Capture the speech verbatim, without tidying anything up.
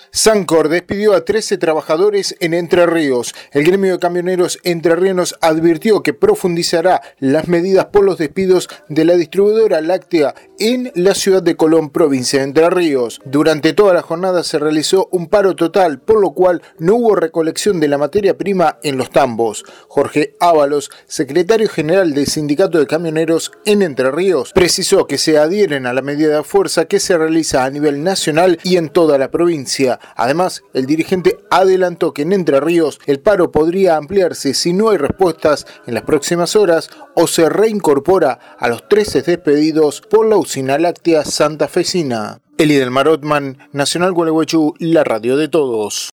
Sancor despidió a trece trabajadores en Entre Ríos. El gremio de camioneros entrerrianos advirtió que profundizará las medidas por los despidos de la distribuidora láctea en la ciudad de Colón, provincia de Entre Ríos. Durante toda la jornada se realizó un paro total, por lo cual no hubo recolección de la materia prima en los tambos. Jorge Ábalos, secretario general del Sindicato de Camioneros en Entre Ríos, precisó que se adhieren a la medida de fuerza que se realiza a nivel nacional y en toda la provincia. Además, el dirigente adelantó que en Entre Ríos el paro podría ampliarse si no hay respuestas en las próximas horas o se reincorpora a los trece despedidos por la usina láctea santafesina. Eli del Marotman, Nacional Gualeguaychú, la radio de todos.